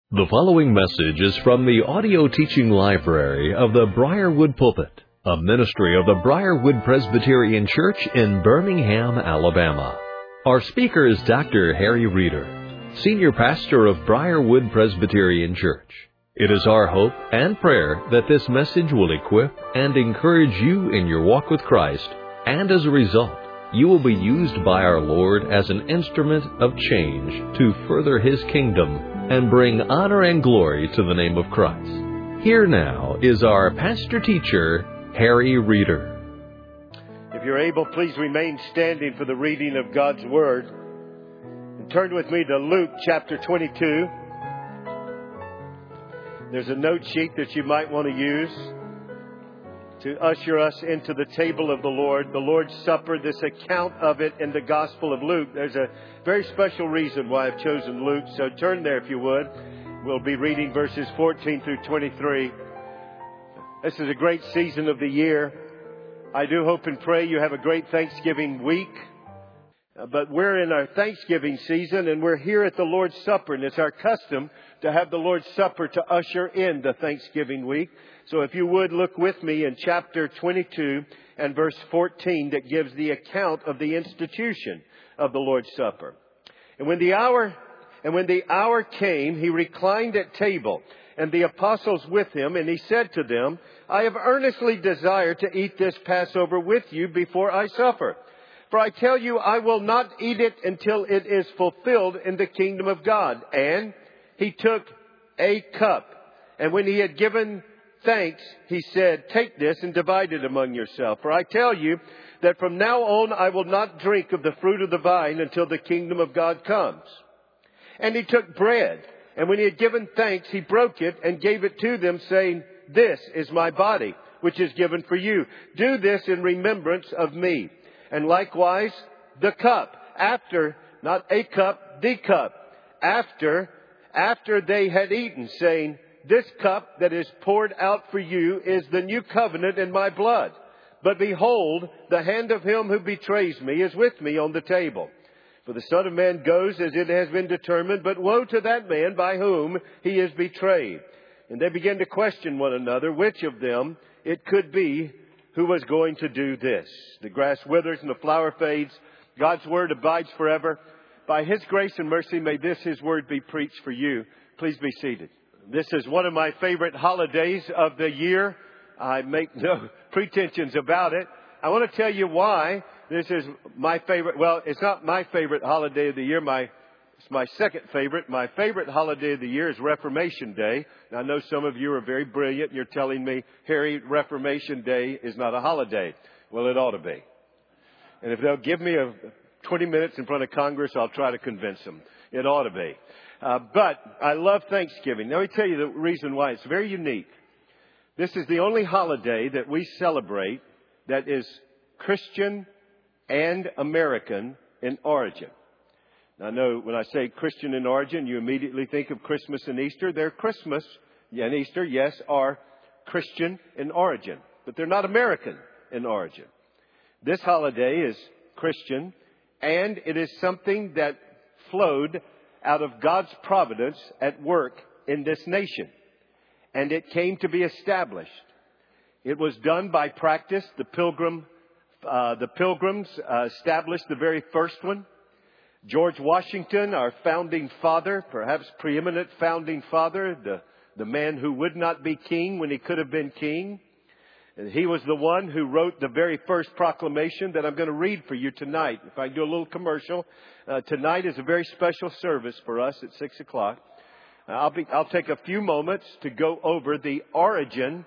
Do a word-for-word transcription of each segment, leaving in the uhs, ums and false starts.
The following message is from the audio teaching library of the Briarwood Pulpit, a ministry of the Briarwood Presbyterian Church in Birmingham, Alabama. Our speaker is Doctor Harry Reeder, Senior Pastor of Briarwood Presbyterian Church. It is our hope and prayer that this message will equip and encourage you in your walk with Christ, and as a result, you will be used by our Lord as an instrument of change to further His kingdom and bring honor and glory to the name of Christ. Here now is our pastor-teacher, Harry Reeder. If you're able, please remain standing for the reading of God's Word. And turn with me to Luke chapter twenty-two. There's a note sheet that you might want to use to usher us into the table of the Lord, the Lord's Supper, this account of it in the Gospel of Luke. There's a very special reason why I've chosen Luke, so turn there if you would. We'll be reading verses fourteen through twenty-three. This is a great season of the year. I do hope and pray you have a great Thanksgiving week. But we're in our Thanksgiving season, and we're here at the Lord's Supper, and it's our custom to have the Lord's Supper to usher in the Thanksgiving week. So if you would look with me in chapter twenty-two and verse fourteen that gives the account of the institution of the Lord's Supper. And when the hour and when the hour came, he reclined at table, and the apostles with him, and he said to them, I have earnestly desired to eat this Passover with you before I suffer. For I tell you, I will not eat it until it is fulfilled in the kingdom of God. And he took a cup, and when he had given thanks, he said, take this and divide it among yourself. For I tell you that from now on I will not drink of the fruit of the vine until the kingdom of God comes. And he took bread, and when he had given thanks, he broke it and gave it to them, saying, this is my body, which is given for you. Do this in remembrance of me. And likewise, the cup, after, not a cup, the cup, after, after they had eaten, saying, this cup that is poured out for you is the new covenant in my blood. But behold, the hand of him who betrays me is with me on the table. For the Son of Man goes as it has been determined, but woe to that man by whom he is betrayed. And they began to question one another, which of them it could be who was going to do this. The grass withers and the flower fades. God's word abides forever. By his grace and mercy, may this his word be preached for you. Please be seated. This is one of my favorite holidays of the year. I make no pretensions about it. I want to tell you why this is my favorite. Well, it's not my favorite holiday of the year. My It's my second favorite. My favorite holiday of the year is Reformation Day. Now, I know some of you are very brilliant. You're telling me, Harry, Reformation Day is not a holiday. Well, it ought to be. And if they'll give me a twenty minutes in front of Congress, I'll try to convince them. It ought to be. Uh, but I love Thanksgiving. Now, let me tell you the reason why. It's very unique. This is the only holiday that we celebrate that is Christian and American in origin. Now, I know when I say Christian in origin, you immediately think of Christmas and Easter. They're Christmas and Easter, yes, are Christian in origin, but they're not American in origin. This holiday is Christian, and it is something that flowed out of God's providence at work in this nation. And it came to be established. It was done by practice. The pilgrim, uh, the pilgrims uh, established the very first one. George Washington, our founding father, perhaps preeminent founding father, the, the man who would not be king when he could have been king. And he was the one who wrote the very first proclamation that I'm going to read for you tonight. If I can do a little commercial. Uh, tonight is a very special service for us at six o'clock. Uh, I'll, be, I'll take a few moments to go over the origin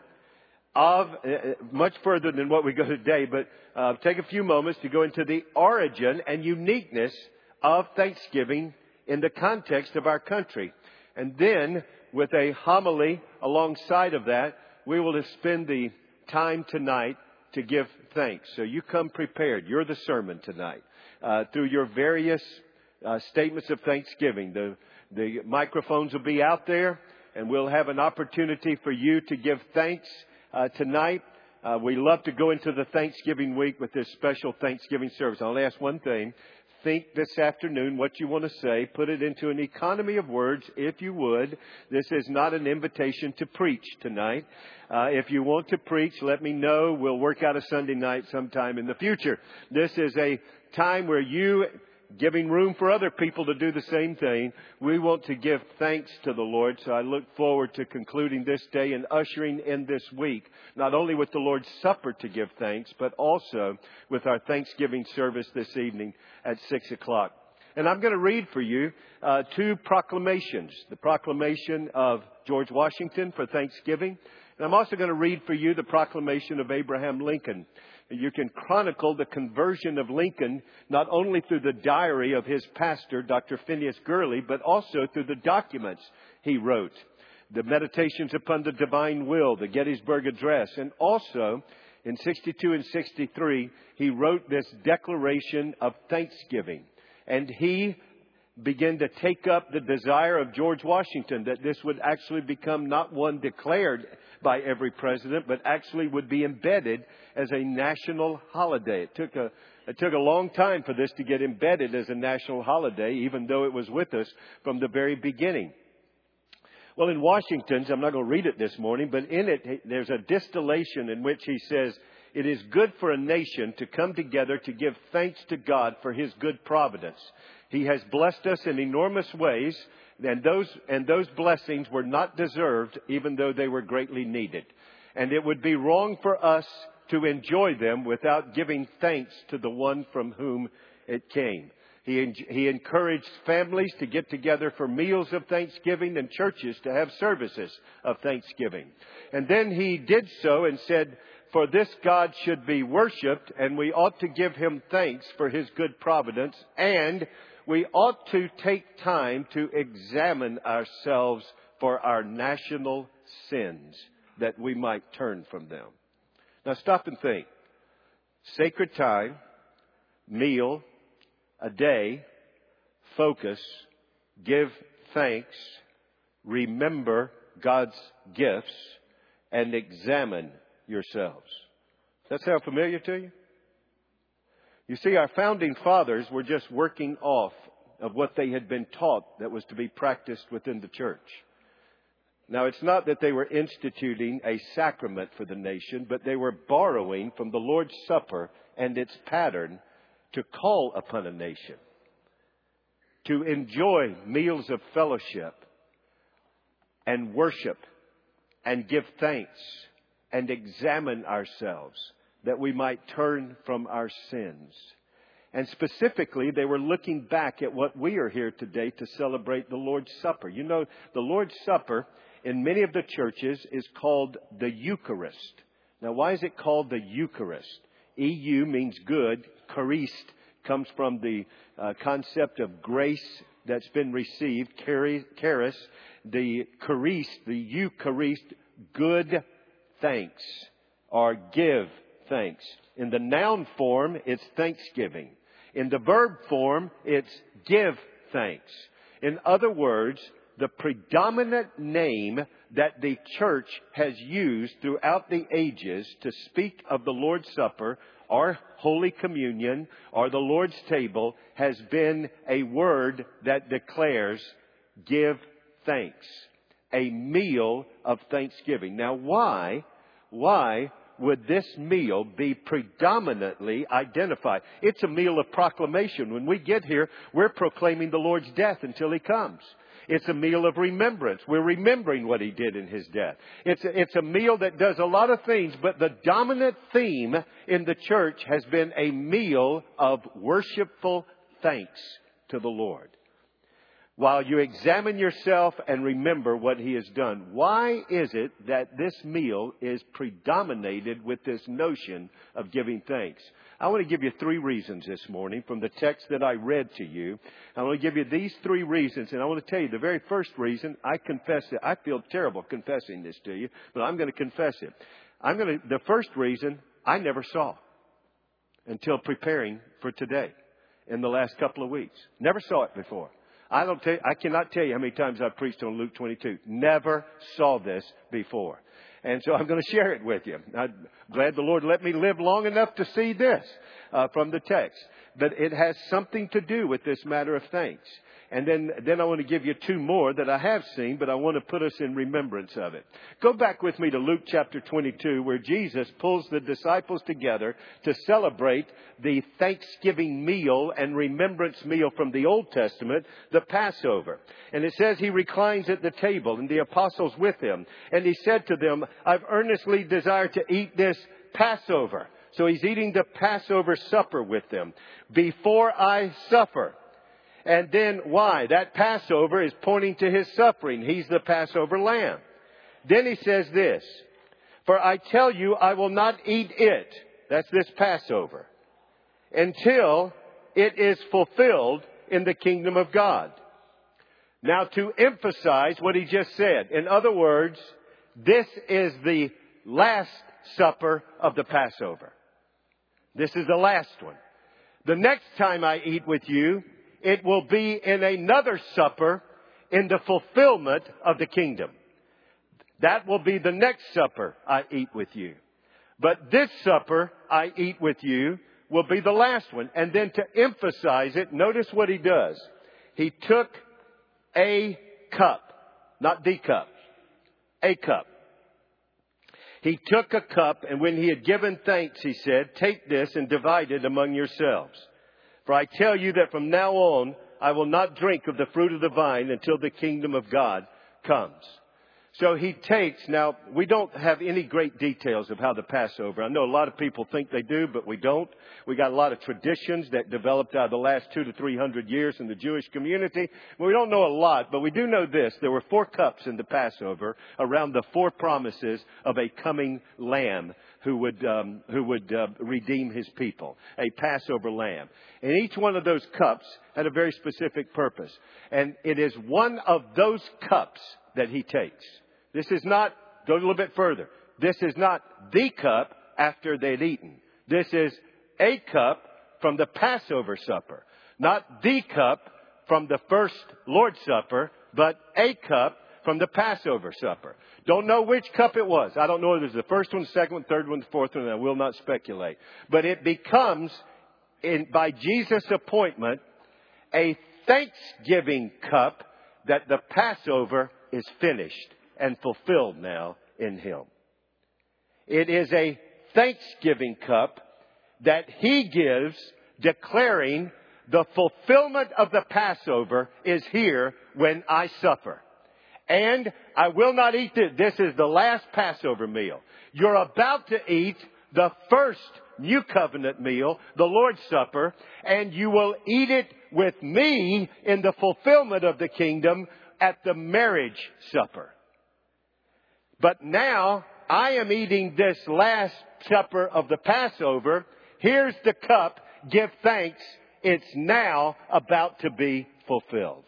of, uh, much further than what we go today, but uh, take a few moments to go into the origin and uniqueness of Thanksgiving in the context of our country. And then, with a homily alongside of that, we will spend the time tonight to give thanks. So you come prepared. You're the sermon tonight. Uh, through your various uh, statements of thanksgiving. The, the microphones will be out there, and we'll have an opportunity for you to give thanks uh, tonight. Uh, we love to go into the Thanksgiving week with this special Thanksgiving service. I'll ask one thing. think this afternoon what you want to say. Put it into an economy of words, if you would. This is not an invitation to preach tonight. Uh, if you want to preach, let me know. We'll work out a Sunday night sometime in the future. This is a time where you, giving room for other people to do the same thing, we want to give thanks to the Lord. So I look forward to concluding this day and ushering in this week, not only with the Lord's Supper to give thanks, but also with our Thanksgiving service this evening at six o'clock. And I'm going to read for you uh, two proclamations. The proclamation of George Washington for Thanksgiving. And I'm also going to read for you the proclamation of Abraham Lincoln. You can chronicle the conversion of Lincoln not only through the diary of his pastor, Doctor Phineas Gurley, but also through the documents he wrote. The Meditations upon the Divine Will, the Gettysburg Address, and also in sixty-two and sixty-three, he wrote this Declaration of Thanksgiving. And he began to take up the desire of George Washington that this would actually become not one declared by every president, but actually would be embedded as a national holiday. It took a, it took a long time for this to get embedded as a national holiday, even though it was with us from the very beginning. Well, in Washington's, I'm not going to read it this morning, but in it, there's a distillation in which he says, "It is good for a nation to come together to give thanks to God for His good providence. He has blessed us in enormous ways, and those, and those blessings were not deserved, even though they were greatly needed. And it would be wrong for us to enjoy them without giving thanks to the one from whom it came." He, he encouraged families to get together for meals of Thanksgiving and churches to have services of Thanksgiving. And then he did so and said, "For this God should be worshiped, and we ought to give Him thanks for His good providence, and we ought to take time to examine ourselves for our national sins, that we might turn from them." Now stop and think. Sacred time, meal, a day, focus, give thanks, remember God's gifts, and examine yourselves. Does that sound familiar to you? You see, our founding fathers were just working off of what they had been taught that was to be practiced within the church. Now, it's not that they were instituting a sacrament for the nation, but they were borrowing from the Lord's Supper and its pattern to call upon a nation to enjoy meals of fellowship and worship and give thanks and examine ourselves, that we might turn from our sins. And specifically, they were looking back at what we are here today to celebrate the Lord's Supper. You know, the Lord's Supper in many of the churches is called the Eucharist. Now, why is it called the Eucharist? E U means good. Charist comes from the uh, concept of grace that's been received. Charis, the Charist, the Eucharist, good thanks, or give thanks. In the noun form, it's thanksgiving. In the verb form, it's give thanks. In other words, the predominant name that the church has used throughout the ages to speak of the Lord's Supper or Holy Communion or the Lord's table has been a word that declares give thanks. A meal of thanksgiving. Now, why, why would this meal be predominantly identified? It's a meal of proclamation. When we get here, we're proclaiming the Lord's death until He comes. It's a meal of remembrance. We're remembering what He did in His death. It's a, it's a meal that does a lot of things, but the dominant theme in the church has been a meal of worshipful thanks to the Lord. While you examine yourself and remember what He has done. Why is it that this meal is predominated with this notion of giving thanks? I want to give you three reasons this morning from the text that I read to you. I want to give you these three reasons, and I want to tell you the very first reason. I confess it. I feel terrible confessing this to you, but I'm going to confess it. I'm going to. The first reason I never saw until preparing for today in the last couple of weeks. Never saw it before. I don't tell you, I cannot tell you how many times I've preached on Luke twenty-two. Never saw this before. And so I'm going to share it with you. I'm glad the Lord let me live long enough to see this uh, from the text. But it has something to do with this matter of thanks. And then, then I want to give you two more that I have seen, but I want to put us in remembrance of it. Go back with me to Luke chapter twenty-two, where Jesus pulls the disciples together to celebrate the Thanksgiving meal and remembrance meal from the Old Testament, the Passover. And it says he reclines at the table and the apostles with him. And he said to them, I've earnestly desired to eat this Passover. So he's eating the Passover supper with them before I suffer. And then why? That Passover is pointing to his suffering. He's the Passover lamb. Then he says this, for I tell you, I will not eat it. That's this Passover. Until it is fulfilled in the kingdom of God. Now to emphasize what he just said. In other words, this is the last supper of the Passover. This is the last one. The next time I eat with you, it will be in another supper in the fulfillment of the kingdom. That will be the next supper I eat with you. But this supper I eat with you will be the last one. And then to emphasize it, notice what he does. He took a cup, not the cup, a cup. He took a cup, and when he had given thanks, he said, take this and divide it among yourselves. For I tell you that from now on, I will not drink of the fruit of the vine until the kingdom of God comes. So he takes, now we don't have any great details of how the Passover, I know a lot of people think they do, but we don't. We got a lot of traditions that developed out of the last two to three hundred years in the Jewish community. We don't know a lot, but we do know this. There were four cups in the Passover around the four promises of a coming lamb who would, um, who would uh, redeem his people, a Passover lamb. And each one of those cups had a very specific purpose. And it is one of those cups that he takes. This is not, go a little bit further. This is not the cup after they'd eaten. This is a cup from the Passover supper. Not the cup from the first Lord's Supper, but a cup from the Passover supper. Don't know which cup it was. I don't know if it was the first one, second one, third one, fourth one, and I will not speculate. But it becomes, in, by Jesus' appointment, a thanksgiving cup that the Passover is finished and fulfilled now in him. It is a thanksgiving cup that he gives, declaring the fulfillment of the Passover is here when I suffer. And I will not eat this. This is the last Passover meal. You're about to eat the first New Covenant meal, the Lord's Supper, and you will eat it with me in the fulfillment of the kingdom at the marriage supper. But now I am eating this last supper of the Passover. Here's the cup. Give thanks. It's now about to be fulfilled.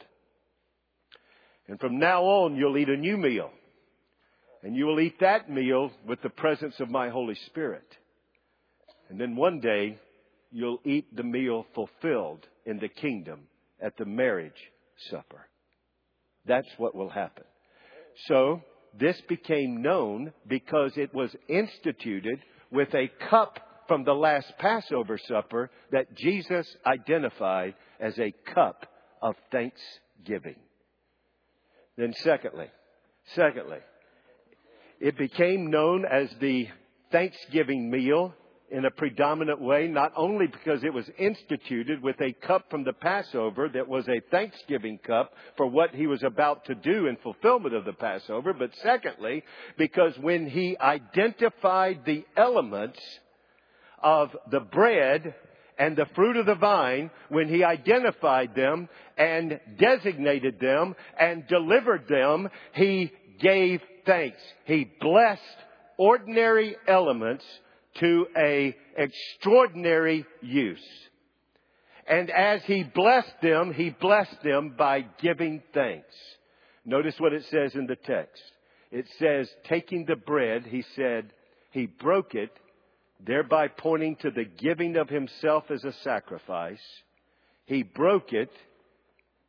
And from now on, you'll eat a new meal. And you will eat that meal with the presence of my Holy Spirit. And then one day, you'll eat the meal fulfilled in the kingdom at the marriage supper. That's what will happen. So, this became known because it was instituted with a cup from the last Passover supper that Jesus identified as a cup of thanksgiving. Then secondly, secondly, it became known as the Thanksgiving meal in a predominant way, not only because it was instituted with a cup from the Passover that was a Thanksgiving cup for what he was about to do in fulfillment of the Passover, but secondly, because when he identified the elements of the bread and the fruit of the vine, when he identified them and designated them and delivered them, he gave thanks. He blessed ordinary elements to a extraordinary use. And as he blessed them, he blessed them by giving thanks. Notice what it says in the text. It says, taking the bread, he said, he broke it, thereby pointing to the giving of himself as a sacrifice. He broke it,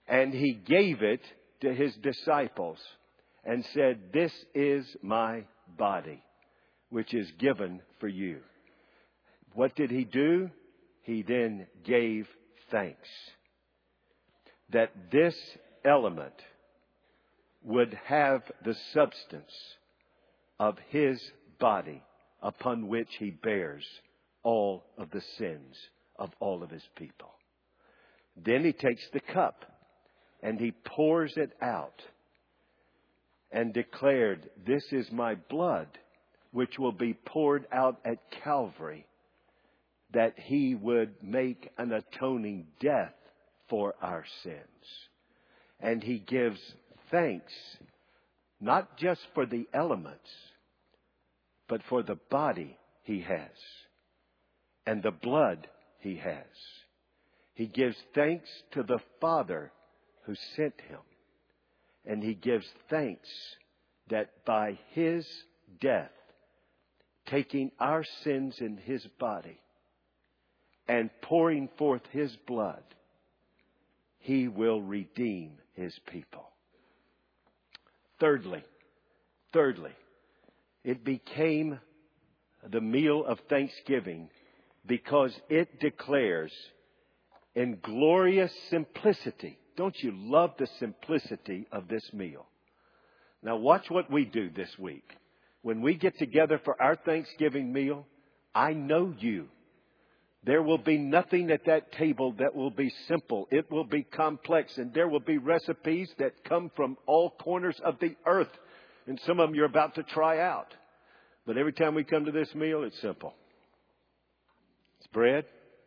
And he gave it to his disciples and said, "This is my body, which is given for you." What did he do? He then gave thanks that this element would have the substance of his body upon which he bears all of the sins of all of his people. Then he takes the cup and he pours it out and declared, "This is my blood, which will be poured out at Calvary, that he would make an atoning death for our sins." And he gives thanks, not just for the elements, but for the body he has and the blood he has. He gives thanks to the Father who sent him. And he gives thanks that by his death, taking our sins in his body and pouring forth his blood, he will redeem his people. Thirdly, thirdly, it became the meal of thanksgiving because it declares in glorious simplicity. Don't you love the simplicity of this meal? Now watch what we do this week. When we get together for our Thanksgiving meal, I know you. There will be nothing at that table that will be simple. It will be complex, and there will be recipes that come from all corners of the earth. And some of them you're about to try out. But every time we come to this meal, it's simple. It's bread,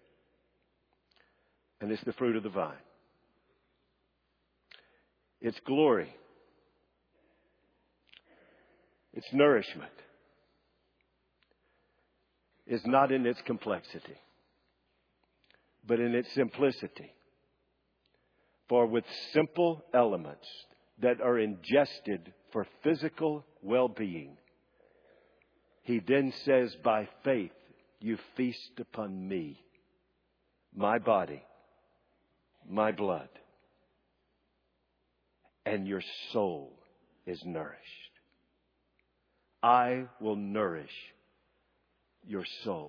and it's the fruit of the vine. It's glory. Its nourishment is not in its complexity, but in its simplicity. For with simple elements that are ingested for physical well-being, he then says, by faith, you feast upon me, my body, my blood, and your soul is nourished. I will nourish your soul.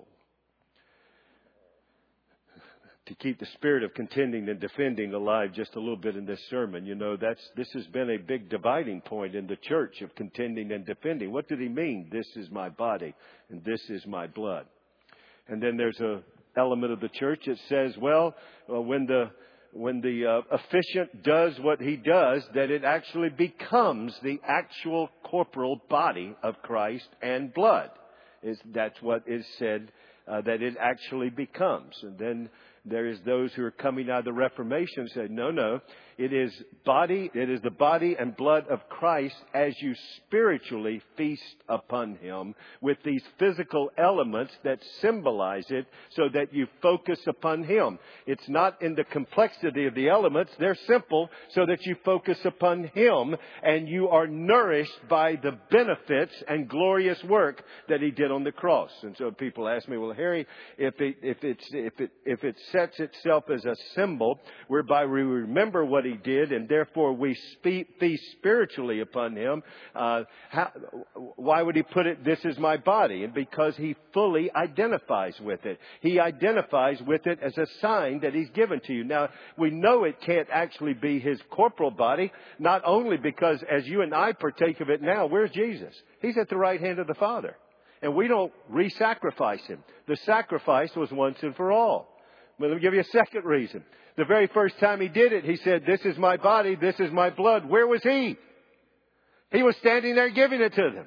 To keep the spirit of contending and defending alive just a little bit in this sermon, you know, that's this has been a big dividing point in the church of contending and defending. What did he mean? This is my body and this is my blood. And then there's a element of the church that says, well, uh, when the when the uh, officiant does what he does, that it actually becomes the actual corporal body of Christ and blood. Is that's what is said uh, that it actually becomes. And then there is those who are coming out of the Reformation and say, no, no, it is body, it is the body and blood of Christ as you spiritually feast upon him with these physical elements that symbolize it so that you focus upon him. It's not in the complexity of the elements. They're simple so that you focus upon him and you are nourished by the benefits and glorious work that he did on the cross. And so people ask me, well, Harry, if it, if it's, if it, if it sets itself as a symbol whereby we remember what he did and therefore we speak, feast spiritually upon him, uh, how, why would he put it, this is my body? And because he fully identifies with it. He identifies with it as a sign that he's given to you. Now, we know it can't actually be his corporal body, not only because as you and I partake of it now, where's Jesus? He's at the right hand of the Father. And we don't re-sacrifice him. The sacrifice was once and for all. But let me give you a second reason. The very first time he did it, he said, this is my body, this is my blood. Where was he? He was standing there giving it to them.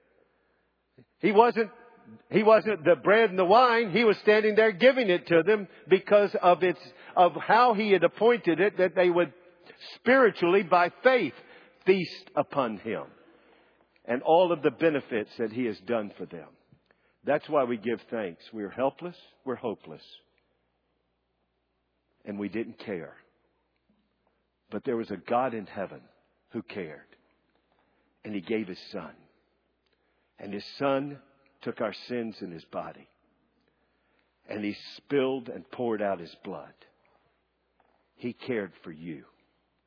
He wasn't, he wasn't the bread and the wine. He was standing there giving it to them because of its, of how he had appointed it, that they would spiritually, by faith, feast upon him. And all of the benefits that he has done for them. That's why we give thanks. We're helpless. We're hopeless. And we didn't care. But there was a God in heaven who cared. And he gave his son. And his son took our sins in his body. And he spilled and poured out his blood. He cared for you.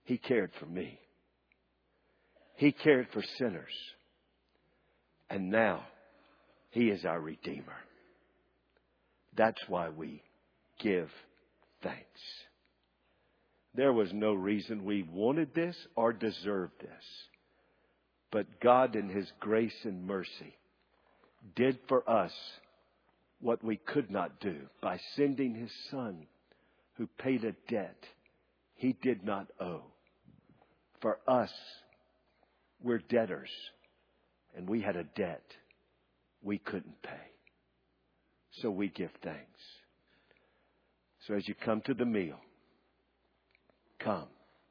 He cared for me. He cared for sinners. And now He is our Redeemer. That's why we give thanks. There was no reason we wanted this or deserved this. But God in His grace and mercy did for us what we could not do by sending His Son, who paid a debt He did not owe. For us, we're debtors, and we had a debt we couldn't pay. So we give thanks. So as you come to the meal, come.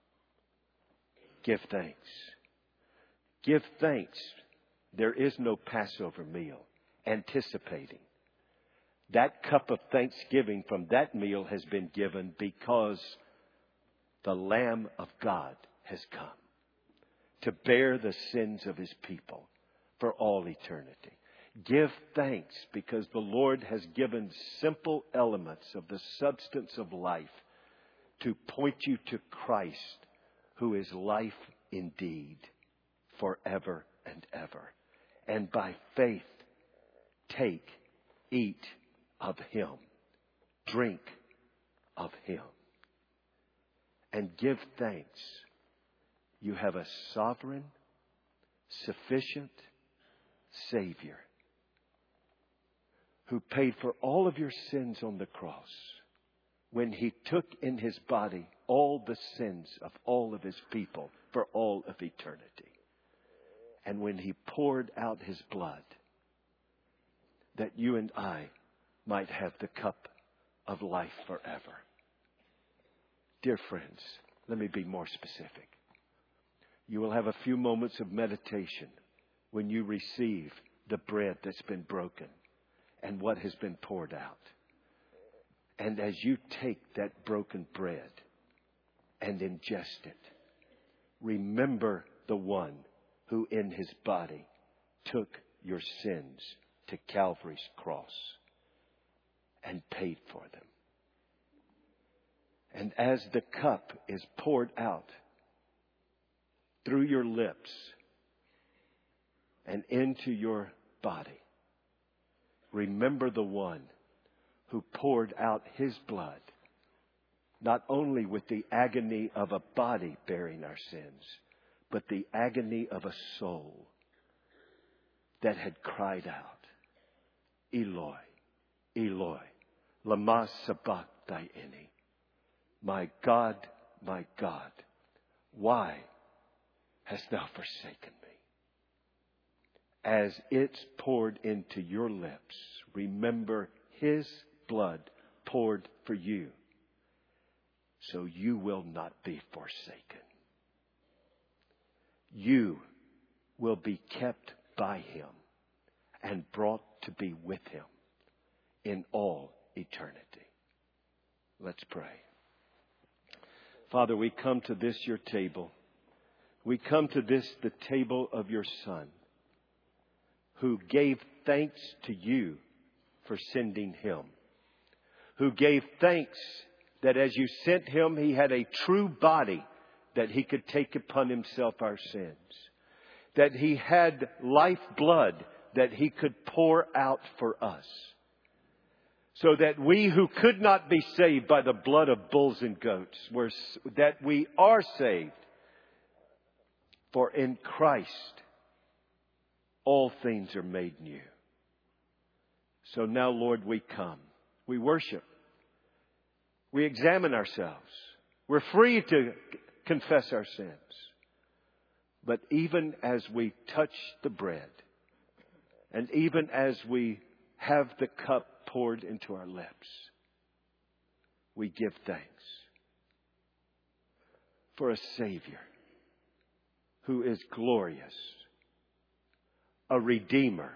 Give thanks. Give thanks. There is no Passover meal anticipating. That cup of thanksgiving from that meal has been given because the Lamb of God has come to bear the sins of His people for all eternity. Give thanks because the Lord has given simple elements of the substance of life to point you to Christ, who is life indeed, forever and ever. And by faith, take, eat of Him, drink of Him, and give thanks. You have a sovereign, sufficient Savior who paid for all of your sins on the cross when He took in His body all the sins of all of His people for all of eternity. And when He poured out His blood, that you and I might have the cup of life forever. Dear friends, let me be more specific. You will have a few moments of meditation when you receive the bread that's been broken and what has been poured out. And as you take that broken bread and ingest it, remember the one who in His body took your sins to Calvary's cross and paid for them. And as the cup is poured out through your lips and into your body, remember the one who poured out His blood, not only with the agony of a body bearing our sins, but the agony of a soul that had cried out, Eloi, Eloi, lama sabachthani. My God, my God, why hast thou forsaken me? As it's poured into your lips, remember His blood poured for you, so you will not be forsaken. You will be kept by Him and brought to be with Him in all eternity. Let's pray. Father, we come to this, your table. We come to this, the table of your Son, who gave thanks to you for sending Him, who gave thanks that as you sent Him, He had a true body that He could take upon Himself our sins, that He had life blood that He could pour out for us, so that we who could not be saved by the blood of bulls and goats, were, that we are saved. For in Christ, all things are made new. So now, Lord, we come. We worship. We examine ourselves. We're free to confess our sins. But even as we touch the bread, and even as we have the cup poured into our lips, we give thanks for a Savior who is glorious, a Redeemer,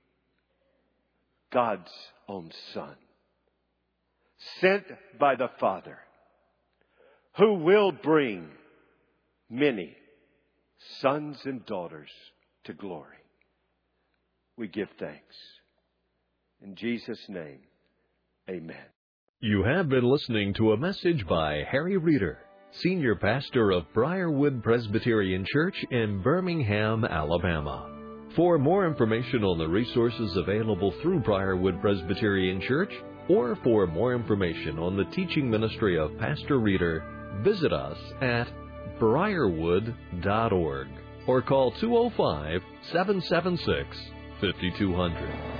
God's own Son, sent by the Father, who will bring many sons and daughters to glory. We give thanks. In Jesus' name, amen. You have been listening to a message by Harry Reeder. Senior Pastor of Briarwood Presbyterian Church in Birmingham, Alabama. For more information on the resources available through Briarwood Presbyterian Church, or for more information on the teaching ministry of Pastor Reeder, visit us at briarwood dot org or call two oh five, seven seven six, five two zero zero.